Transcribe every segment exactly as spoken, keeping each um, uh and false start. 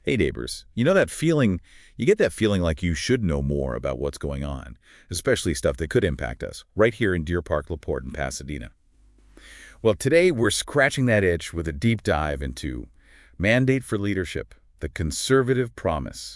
Hey neighbors, you know that feeling, you get that feeling like you should know more about what's going on, especially stuff that could impact us, right here in Deer Park, LaPorte, in Pasadena. Well, today we're scratching that itch with a deep dive into Mandate for Leadership, the Conservative Promise.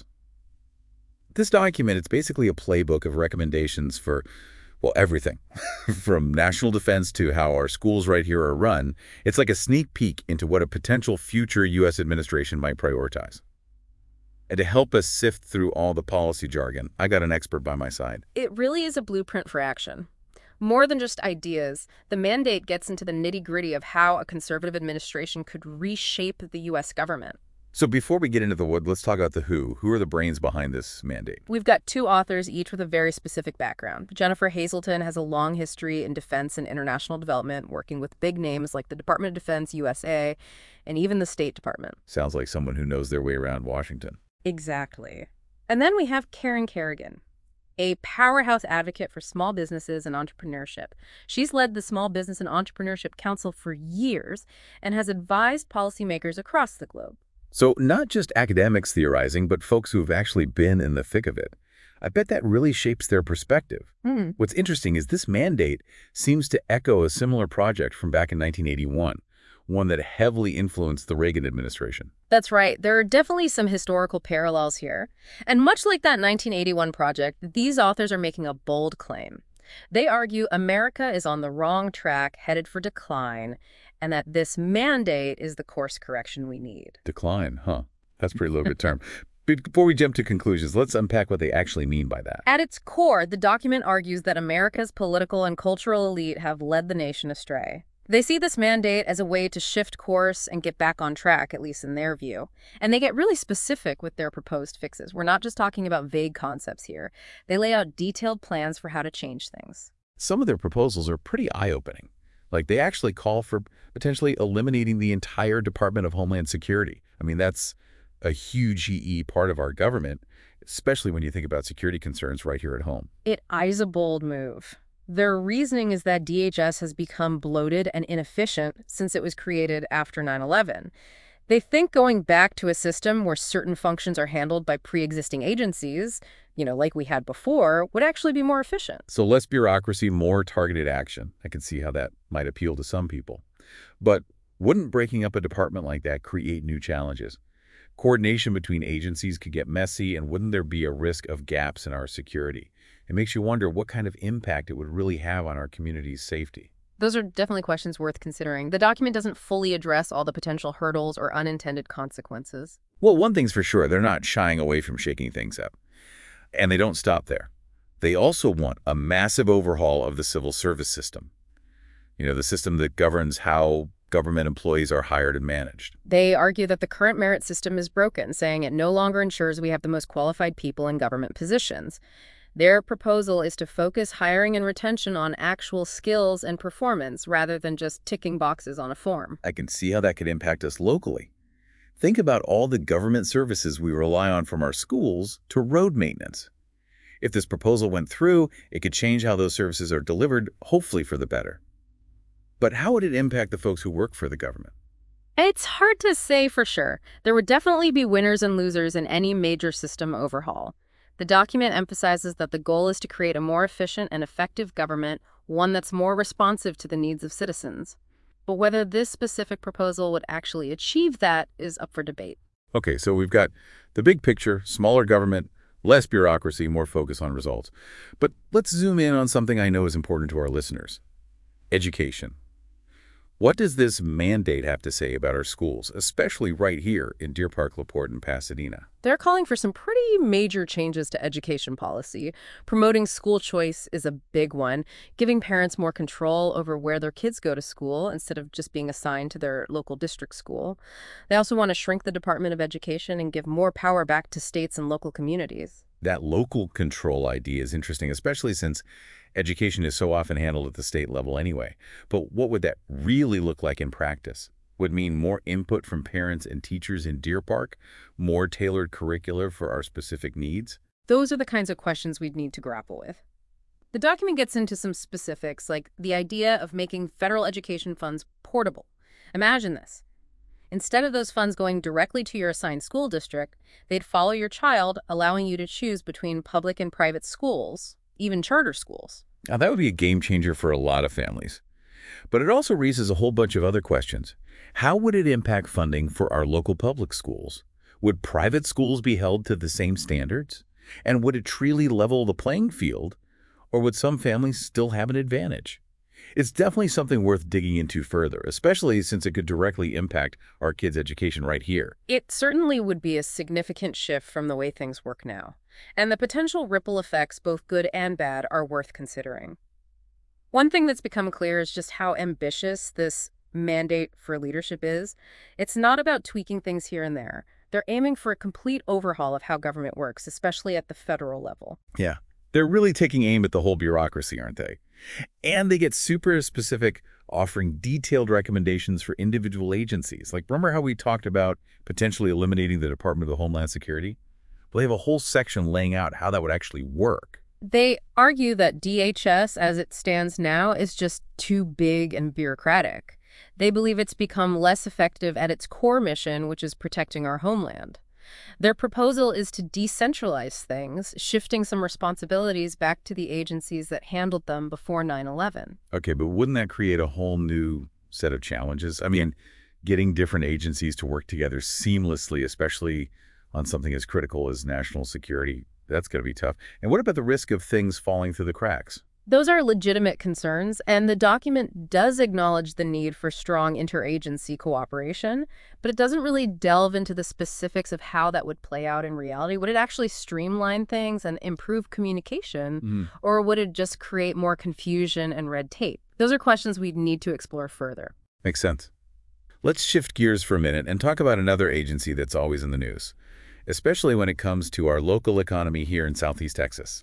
This document, it's basically a playbook of recommendations for, well, everything, from national defense to how our schools right here are run. It's like a sneak peek into what a potential future U S administration might prioritize. And to help us sift through all the policy jargon, I got an expert by my side. It really is a blueprint for action. More than just ideas, the mandate gets into the nitty-gritty of how a conservative administration could reshape the U S government. So before we get into the what, let's talk about the who. Who are the brains behind this mandate? We've got two authors, each with a very specific background. Jennifer Hazelton has a long history in defense and international development, working with big names like the Department of Defense, U S A, and even the State Department. Sounds like someone who knows their way around Washington. Exactly. And then we have Karen Kerrigan, a powerhouse advocate for small businesses and entrepreneurship. She's led the Small Business and Entrepreneurship Council for years and has advised policymakers across the globe. So not just academics theorizing, but folks who have actually been in the thick of it. I bet that really shapes their perspective. Hmm. What's interesting is this mandate seems to echo a similar project from back in nineteen eighty-one, one that heavily influenced the Reagan administration. That's right. There are definitely some historical parallels here. And much like that nineteen eighty-one project, these authors are making a bold claim. They argue America is on the wrong track, headed for decline, and that this mandate is the course correction we need. Decline, huh? That's a pretty loaded term. Before we jump to conclusions, let's unpack what they actually mean by that. At its core, the document argues that America's political and cultural elite have led the nation astray. They see this mandate as a way to shift course and get back on track, at least in their view. And they get really specific with their proposed fixes. We're not just talking about vague concepts here. They lay out detailed plans for how to change things. Some of their proposals are pretty eye-opening. Like, they actually call for potentially eliminating the entire Department of Homeland Security. I mean, that's a huge E E part of our government, especially when you think about security concerns right here at home. It is a bold move. Their reasoning is that D H S has become bloated and inefficient since it was created after nine eleven. They think going back to a system where certain functions are handled by pre-existing agencies, you know, like we had before, would actually be more efficient. So less bureaucracy, more targeted action. I can see how that might appeal to some people. But wouldn't breaking up a department like that create new challenges? Coordination between agencies could get messy, and wouldn't there be a risk of gaps in our security? It makes you wonder what kind of impact it would really have on our community's safety. Those are definitely questions worth considering. The document doesn't fully address all the potential hurdles or unintended consequences. Well, one thing's for sure, they're not shying away from shaking things up. And they don't stop there. They also want a massive overhaul of the civil service system. You know, the system that governs how government employees are hired and managed. They argue that the current merit system is broken, saying it no longer ensures we have the most qualified people in government positions. Their proposal is to focus hiring and retention on actual skills and performance rather than just ticking boxes on a form. I can see how that could impact us locally. Think about all the government services we rely on, from our schools to road maintenance. If this proposal went through, it could change how those services are delivered, hopefully for the better. But how would it impact the folks who work for the government? It's hard to say for sure. There would definitely be winners and losers in any major system overhaul. The document emphasizes that the goal is to create a more efficient and effective government, one that's more responsive to the needs of citizens. But whether this specific proposal would actually achieve that is up for debate. Okay, so we've got the big picture: smaller government, less bureaucracy, more focus on results. But let's zoom in on something I know is important to our listeners: education. What does this mandate have to say about our schools, especially right here in Deer Park, LaPorte, and Pasadena? They're calling for some pretty major changes to education policy. Promoting school choice is a big one, giving parents more control over where their kids go to school instead of just being assigned to their local district school. They also want to shrink the Department of Education and give more power back to states and local communities. That local control idea is interesting, especially since education is so often handled at the state level anyway. But what would that really look like in practice? Would it mean more input from parents and teachers in Deer Park, more tailored curricula for our specific needs? Those are the kinds of questions we'd need to grapple with. The document gets into some specifics, like the idea of making federal education funds portable. Imagine this. Instead of those funds going directly to your assigned school district, they'd follow your child, allowing you to choose between public and private schools, even charter schools. Now, that would be a game changer for a lot of families. But it also raises a whole bunch of other questions. How would it impact funding for our local public schools? Would private schools be held to the same standards? And would it truly level the playing field? Or would some families still have an advantage? It's definitely something worth digging into further, especially since it could directly impact our kids' education right here. It certainly would be a significant shift from the way things work now. And the potential ripple effects, both good and bad, are worth considering. One thing that's become clear is just how ambitious this mandate for leadership is. It's not about tweaking things here and there. They're aiming for a complete overhaul of how government works, especially at the federal level. Yeah, they're really taking aim at the whole bureaucracy, aren't they? And they get super specific, offering detailed recommendations for individual agencies. Like, remember how we talked about potentially eliminating the Department of Homeland Security? Well, they have a whole section laying out how that would actually work. They argue that D H S, as it stands now, is just too big and bureaucratic. They believe it's become less effective at its core mission, which is protecting our homeland. Their proposal is to decentralize things, shifting some responsibilities back to the agencies that handled them before nine eleven. Okay, but wouldn't that create a whole new set of challenges? I mean, getting different agencies to work together seamlessly, especially on something as critical as national security, that's going to be tough. And what about the risk of things falling through the cracks? Those are legitimate concerns, and the document does acknowledge the need for strong interagency cooperation, but it doesn't really delve into the specifics of how that would play out in reality. Would it actually streamline things and improve communication, Mm. or would it just create more confusion and red tape? Those are questions we'd need to explore further. Makes sense. Let's shift gears for a minute and talk about another agency that's always in the news, especially when it comes to our local economy here in Southeast Texas,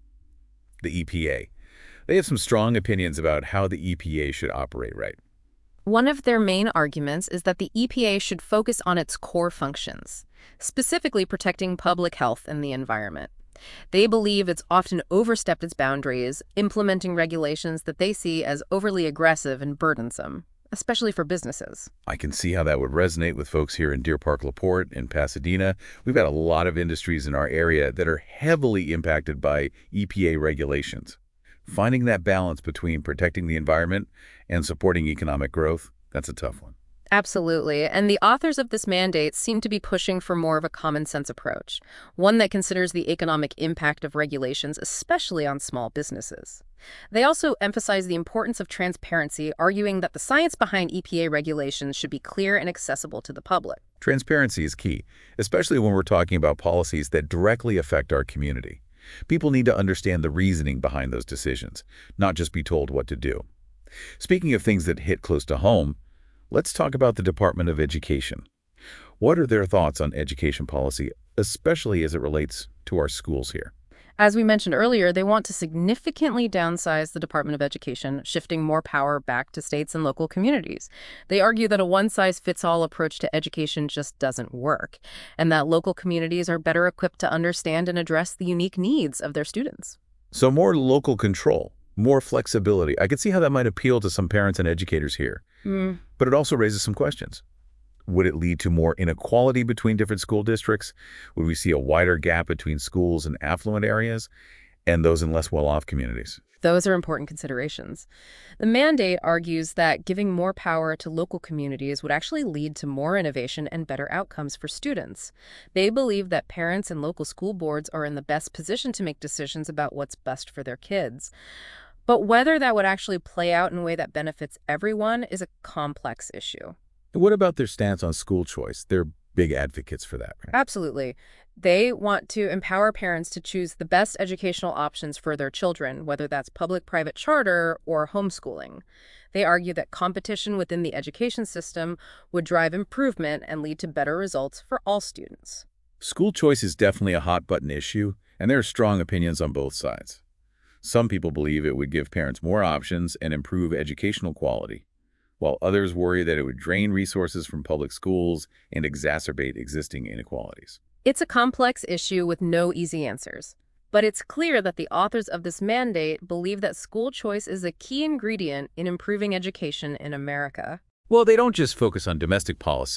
the E P A. They have some strong opinions about how the E P A should operate, right? One of their main arguments is that the E P A should focus on its core functions, specifically protecting public health and the environment. They believe it's often overstepped its boundaries, implementing regulations that they see as overly aggressive and burdensome, especially for businesses. I can see how that would resonate with folks here in Deer Park, LaPorte, and Pasadena. We've got a lot of industries in our area that are heavily impacted by E P A regulations. Finding that balance between protecting the environment and supporting economic growth, that's a tough one. Absolutely. And the authors of this mandate seem to be pushing for more of a common sense approach, one that considers the economic impact of regulations, especially on small businesses. They also emphasize the importance of transparency, arguing that the science behind E P A regulations should be clear and accessible to the public. Transparency is key, especially when we're talking about policies that directly affect our community. People need to understand the reasoning behind those decisions, not just be told what to do. Speaking of things that hit close to home, let's talk about the Department of Education. What are their thoughts on education policy, especially as it relates to our schools here? As we mentioned earlier, they want to significantly downsize the Department of Education, shifting more power back to states and local communities. They argue that a one-size-fits-all approach to education just doesn't work, and that local communities are better equipped to understand and address the unique needs of their students. So more local control, more flexibility. I can see how that might appeal to some parents and educators here. Mm. But it also raises some questions. Would it lead to more inequality between different school districts? Would we see a wider gap between schools in affluent areas and those in less well-off communities? Those are important considerations. The mandate argues that giving more power to local communities would actually lead to more innovation and better outcomes for students. They believe that parents and local school boards are in the best position to make decisions about what's best for their kids. But whether that would actually play out in a way that benefits everyone is a complex issue. What about their stance on school choice? They're big advocates for that, right? Absolutely. They want to empower parents to choose the best educational options for their children, whether that's public-private charter or homeschooling. They argue that competition within the education system would drive improvement and lead to better results for all students. School choice is definitely a hot-button issue, and there are strong opinions on both sides. Some people believe it would give parents more options and improve educational quality, while others worry that it would drain resources from public schools and exacerbate existing inequalities. It's a complex issue with no easy answers, but it's clear that the authors of this mandate believe that school choice is a key ingredient in improving education in America. Well, they don't just focus on domestic policy.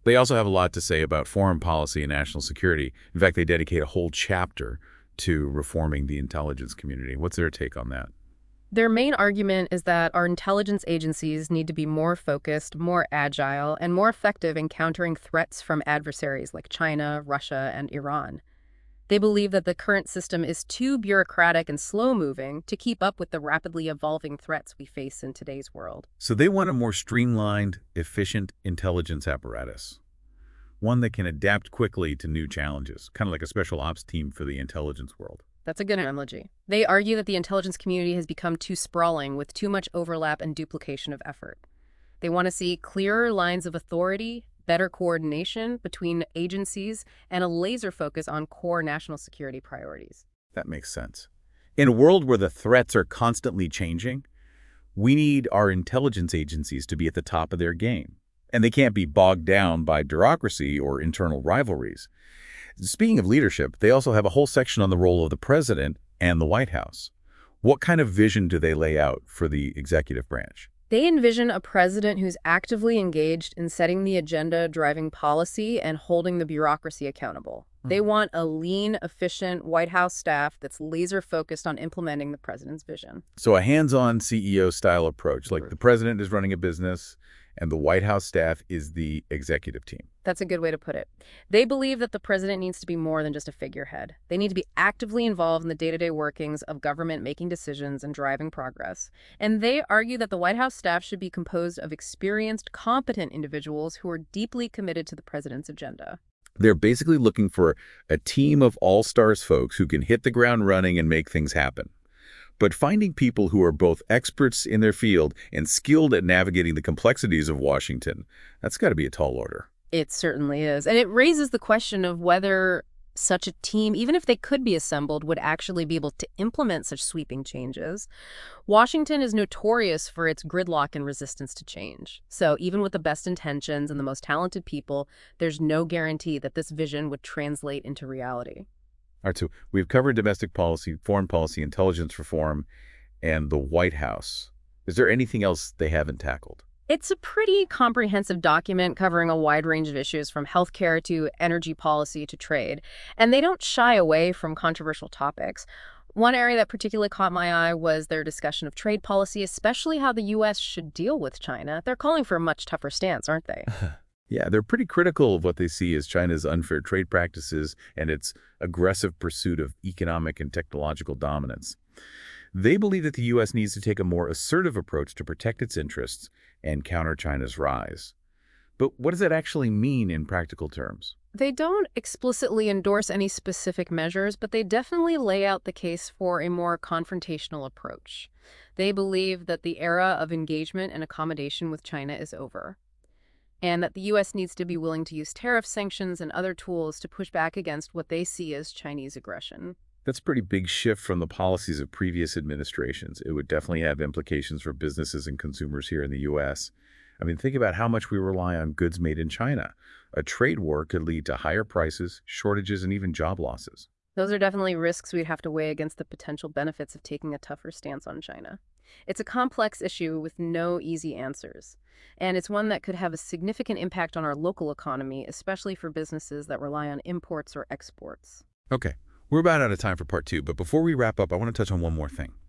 They also have a lot to say about foreign policy and national security. In fact, they dedicate a whole chapter to reforming the intelligence community. What's their take on that? Their main argument is that our intelligence agencies need to be more focused, more agile, and more effective in countering threats from adversaries like China, Russia, and Iran. They believe that the current system is too bureaucratic and slow-moving to keep up with the rapidly evolving threats we face in today's world. So they want a more streamlined, efficient intelligence apparatus, one that can adapt quickly to new challenges, kind of like a special ops team for the intelligence world. That's a good analogy. They argue that the intelligence community has become too sprawling with too much overlap and duplication of effort. They want to see clearer lines of authority, better coordination between agencies, and a laser focus on core national security priorities. That makes sense. In a world where the threats are constantly changing, we need our intelligence agencies to be at the top of their game. And they can't be bogged down by bureaucracy or internal rivalries. Speaking of leadership, they also have a whole section on the role of the president and the White House. What kind of vision do they lay out for the executive branch? They envision a president who's actively engaged in setting the agenda, driving policy, and holding the bureaucracy accountable. Mm. They want a lean, efficient White House staff that's laser-focused on implementing the president's vision. So a hands-on C E O-style approach, like the president is running a business and the White House staff is the executive team. That's a good way to put it. They believe that the president needs to be more than just a figurehead. They need to be actively involved in the day-to-day workings of government, making decisions and driving progress. And they argue that the White House staff should be composed of experienced, competent individuals who are deeply committed to the president's agenda. They're basically looking for a team of all-stars folks who can hit the ground running and make things happen. But finding people who are both experts in their field and skilled at navigating the complexities of Washington, that's got to be a tall order. It certainly is. And it raises the question of whether such a team, even if they could be assembled, would actually be able to implement such sweeping changes. Washington is notorious for its gridlock and resistance to change. So even with the best intentions and the most talented people, there's no guarantee that this vision would translate into reality. All right, so we've covered domestic policy, foreign policy, intelligence reform, and the White House. Is there anything else they haven't tackled? It's a pretty comprehensive document covering a wide range of issues from healthcare to energy policy to trade, and they don't shy away from controversial topics. One area that particularly caught my eye was their discussion of trade policy, especially how the U S should deal with China. They're calling for a much tougher stance, aren't they? Yeah, they're pretty critical of what they see as China's unfair trade practices and its aggressive pursuit of economic and technological dominance. They believe that the U S needs to take a more assertive approach to protect its interests and counter China's rise. But what does that actually mean in practical terms? They don't explicitly endorse any specific measures, but they definitely lay out the case for a more confrontational approach. They believe that the era of engagement and accommodation with China is over, and that the U S needs to be willing to use tariff sanctions and other tools to push back against what they see as Chinese aggression. That's a pretty big shift from the policies of previous administrations. It would definitely have implications for businesses and consumers here in the U S. I mean, think about how much we rely on goods made in China. A trade war could lead to higher prices, shortages, and even job losses. Those are definitely risks we'd have to weigh against the potential benefits of taking a tougher stance on China. It's a complex issue with no easy answers, and it's one that could have a significant impact on our local economy, especially for businesses that rely on imports or exports. Okay, we're about out of time for part two, but before we wrap up, I want to touch on one more thing.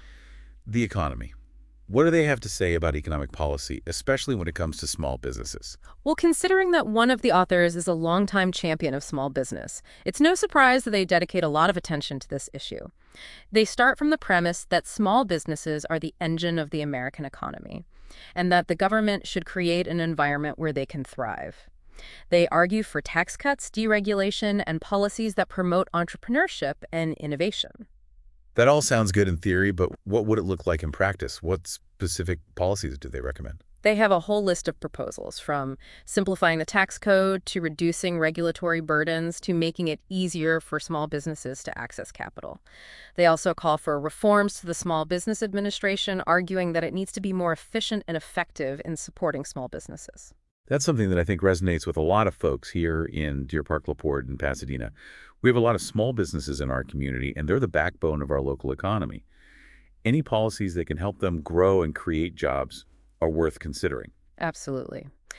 The economy. What do they have to say about economic policy, especially when it comes to small businesses? Well, considering that one of the authors is a longtime champion of small business, it's no surprise that they dedicate a lot of attention to this issue. They start from the premise that small businesses are the engine of the American economy, and that the government should create an environment where they can thrive. They argue for tax cuts, deregulation, and policies that promote entrepreneurship and innovation. That all sounds good in theory, but what would it look like in practice? What specific policies do they recommend? They have a whole list of proposals, from simplifying the tax code to reducing regulatory burdens to making it easier for small businesses to access capital. They also call for reforms to the Small Business Administration, arguing that it needs to be more efficient and effective in supporting small businesses. That's something that I think resonates with a lot of folks here in Deer Park, LaPorte, and Pasadena. We have a lot of small businesses in our community, and they're the backbone of our local economy. Any policies that can help them grow and create jobs are worth considering. Absolutely.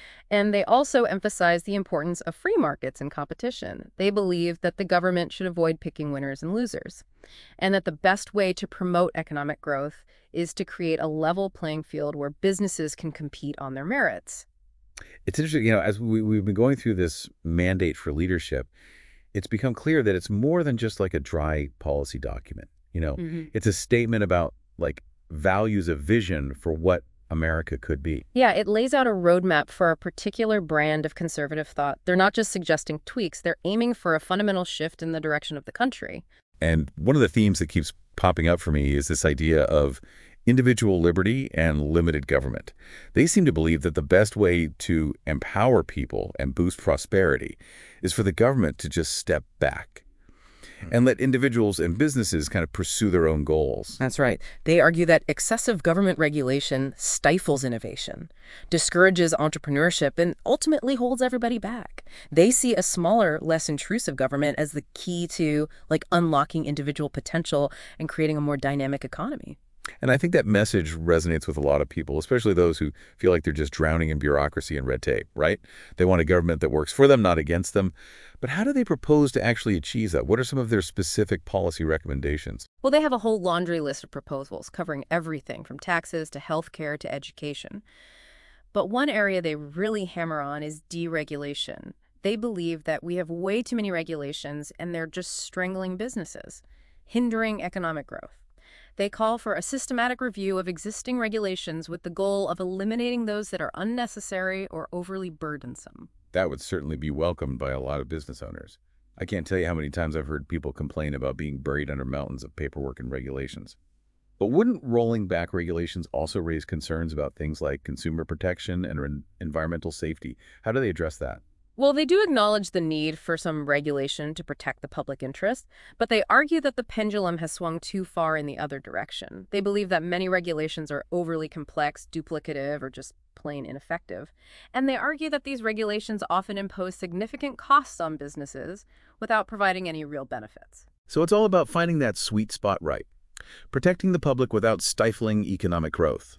And they also emphasize the importance of free markets and competition. They believe that the government should avoid picking winners and losers, and that the best way to promote economic growth is to create a level playing field where businesses can compete on their merits. It's interesting, you know, as we, we've been going through this mandate for leadership, it's become clear that it's more than just like a dry policy document. You know, hmm it's a statement about like values of vision for what America could be. Yeah, it lays out a roadmap for a particular brand of conservative thought. They're not just suggesting tweaks, they're aiming for a fundamental shift in the direction of the country. And one of the themes that keeps popping up for me is this idea of individual liberty and limited government. They seem to believe that the best way to empower people and boost prosperity is for the government to just step back and let individuals and businesses kind of pursue their own goals. That's right. They argue that excessive government regulation stifles innovation, discourages entrepreneurship, and ultimately holds everybody back. They see a smaller, less intrusive government as the key to like unlocking individual potential and creating a more dynamic economy. And I think that message resonates with a lot of people, especially those who feel like they're just drowning in bureaucracy and red tape, right? They want a government that works for them, not against them. But how do they propose to actually achieve that? What are some of their specific policy recommendations? Well, they have a whole laundry list of proposals covering everything from taxes to healthcare to education. But one area they really hammer on is deregulation. They believe that we have way too many regulations and they're just strangling businesses, hindering economic growth. They call for a systematic review of existing regulations with the goal of eliminating those that are unnecessary or overly burdensome. That would certainly be welcomed by a lot of business owners. I can't tell you how many times I've heard people complain about being buried under mountains of paperwork and regulations. But wouldn't rolling back regulations also raise concerns about things like consumer protection and en- environmental safety? How do they address that? Well, they do acknowledge the need for some regulation to protect the public interest, but they argue that the pendulum has swung too far in the other direction. They believe that many regulations are overly complex, duplicative, or just plain ineffective. And they argue that these regulations often impose significant costs on businesses without providing any real benefits. So it's all about finding that sweet spot right, protecting the public without stifling economic growth.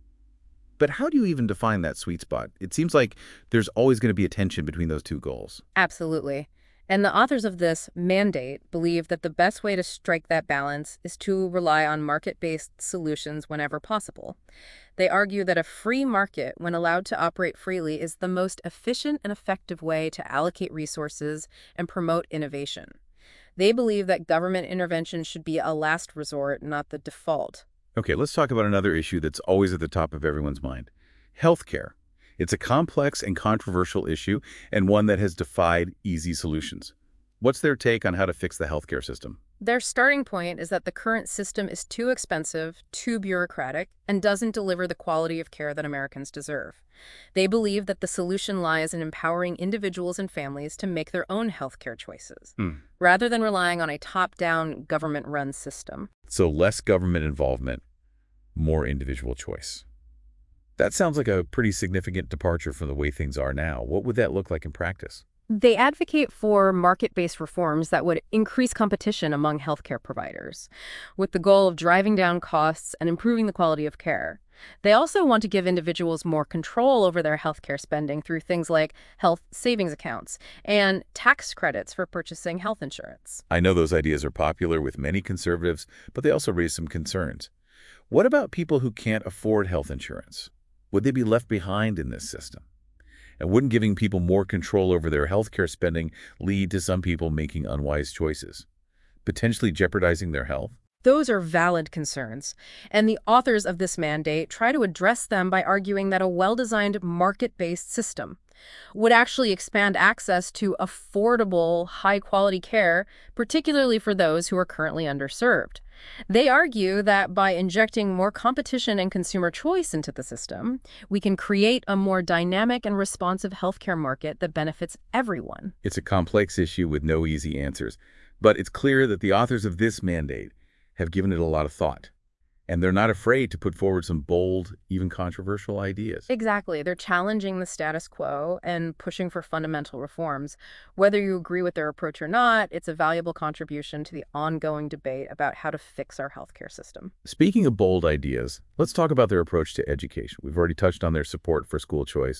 But how do you even define that sweet spot? It seems like there's always going to be a tension between those two goals. Absolutely. And the authors of this mandate believe that the best way to strike that balance is to rely on market-based solutions whenever possible. They argue that a free market, when allowed to operate freely, is the most efficient and effective way to allocate resources and promote innovation. They believe that government intervention should be a last resort, not the default. Okay, let's talk about another issue that's always at the top of everyone's mind. Healthcare. It's a complex and controversial issue and one that has defied easy solutions. What's their take on how to fix the healthcare system? Their starting point is that the current system is too expensive, too bureaucratic, and doesn't deliver the quality of care that Americans deserve. They believe that the solution lies in empowering individuals and families to make their own healthcare choices, Hmm. rather than relying on a top-down, government-run system. So less government involvement, more individual choice. That sounds like a pretty significant departure from the way things are now. What would that look like in practice? They advocate for market-based reforms that would increase competition among healthcare providers, with the goal of driving down costs and improving the quality of care. They also want to give individuals more control over their healthcare spending through things like health savings accounts and tax credits for purchasing health insurance. I know those ideas are popular with many conservatives, but they also raise some concerns. What about people who can't afford health insurance? Would they be left behind in this system? And wouldn't giving people more control over their healthcare spending lead to some people making unwise choices, potentially jeopardizing their health? Those are valid concerns, and the authors of this mandate try to address them by arguing that a well-designed market-based system would actually expand access to affordable, high-quality care, particularly for those who are currently underserved. They argue that by injecting more competition and consumer choice into the system, we can create a more dynamic and responsive healthcare market that benefits everyone. It's a complex issue with no easy answers, but it's clear that the authors of this mandate have given it a lot of thought, and they're not afraid to put forward some bold, even controversial ideas. Exactly. They're challenging the status quo and pushing for fundamental reforms. Whether you agree with their approach or not, it's a valuable contribution to the ongoing debate about how to fix our healthcare system. Speaking of bold ideas, let's talk about their approach to education. We've already touched on their support for school choice,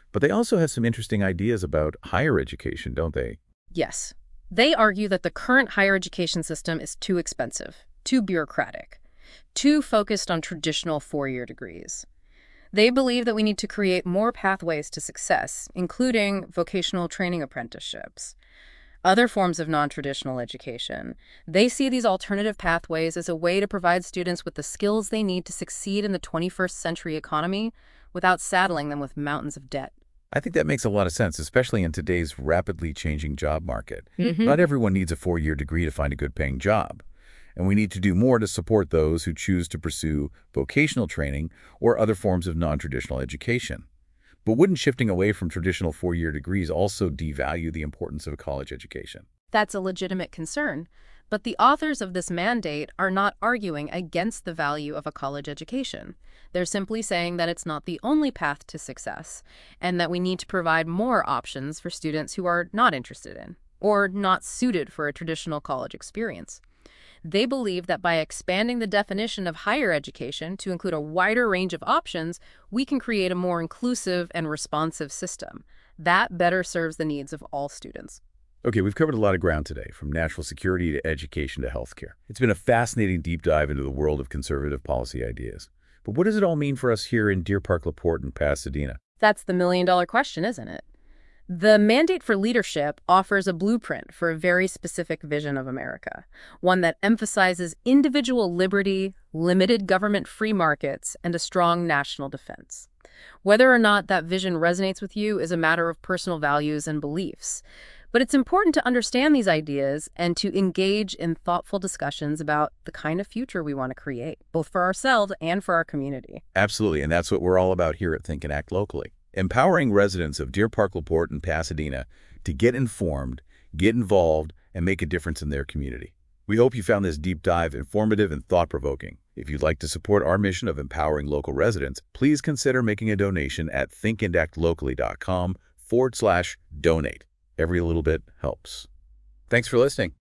But they also have some interesting ideas about higher education, don't they? Yes. They argue that the current higher education system is too expensive, too bureaucratic, too focused on traditional four-year degrees. They believe that we need to create more pathways to success, including vocational training apprenticeships, other forms of non-traditional education. They see these alternative pathways as a way to provide students with the skills they need to succeed in the twenty-first century economy without saddling them with mountains of debt. I think that makes a lot of sense, especially in today's rapidly changing job market. Mm-hmm. Not everyone needs a four-year degree to find a good-paying job, and we need to do more to support those who choose to pursue vocational training or other forms of non-traditional education. But wouldn't shifting away from traditional four-year degrees also devalue the importance of a college education? That's a legitimate concern, but the authors of this mandate are not arguing against the value of a college education. They're simply saying that it's not the only path to success, and that we need to provide more options for students who are not interested in, or not suited for a traditional college experience. They believe that by expanding the definition of higher education to include a wider range of options, we can create a more inclusive and responsive system that better serves the needs of all students. Okay, we've covered a lot of ground today, from national security to education to healthcare. It's been a fascinating deep dive into the world of conservative policy ideas. But what does it all mean for us here in Deer Park, LaPorte, and Pasadena? That's the million-dollar question, isn't it? The Mandate for Leadership offers a blueprint for a very specific vision of America, one that emphasizes individual liberty, limited government-free markets, and a strong national defense. Whether or not that vision resonates with you is a matter of personal values and beliefs. But it's important to understand these ideas and to engage in thoughtful discussions about the kind of future we want to create, both for ourselves and for our community. Absolutely, and that's what we're all about here at Think and Act Locally. Empowering residents of Deer Park, LaPorte, and Pasadena to get informed, get involved, and make a difference in their community. We hope you found this deep dive informative and thought-provoking. If you'd like to support our mission of empowering local residents, please consider making a donation at thinkandactlocally.com forward slash donate. Every little bit helps. Thanks for listening.